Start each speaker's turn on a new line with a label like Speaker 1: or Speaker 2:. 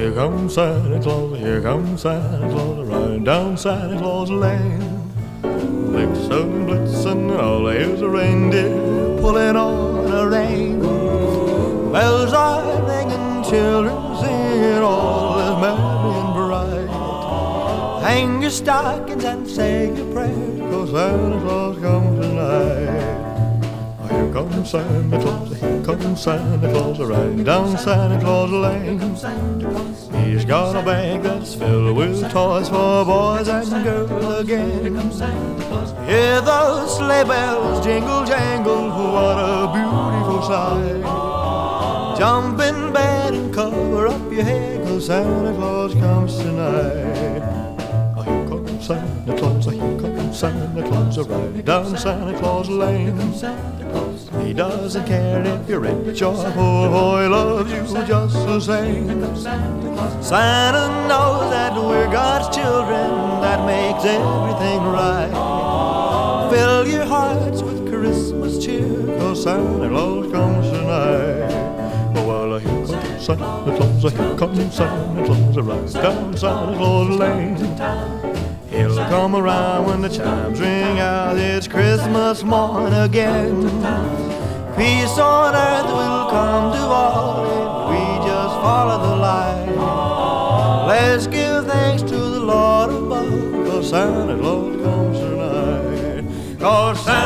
Speaker 1: Here comes Santa Claus, here comes Santa Claus, riding down Santa Claus Lane. Blitzen, blitzen, all here's a reindeer pulling on a rein. Bells are ringing, children singing, all is merry and bright. Hang your stockings and say your prayers, 'cause Santa Claus comes tonight. Here comes Santa Claus, here comes Santa Claus, riding down Santa Claus Lane. He's got a bag that's filled with toys for boys and girls again. Hear those sleigh bells jingle jangle, what a beautiful sight. Jump in bed and cover up your head, 'cause Santa Claus comes tonight. Here comes Santa Claus, here comes Santa Claus, riding down Santa Claus Lane. He doesn't care if you're rich or poor, he loves you just the same. Santa knows that we're God's children, that makes everything right. Fill your hearts with Christmas cheer, 'cause Santa Claus comes tonight. Oh, well, here comes Santa Claus, here comes Santa Claus, right down Santa Claus Lane. He'll come around when the chimes ring out, it's Christmas morn again. Peace on earth will come to all if we just follow the light. Let's give thanks to the Lord above, 'cause Santa Claus comes tonight. 'Cause Santa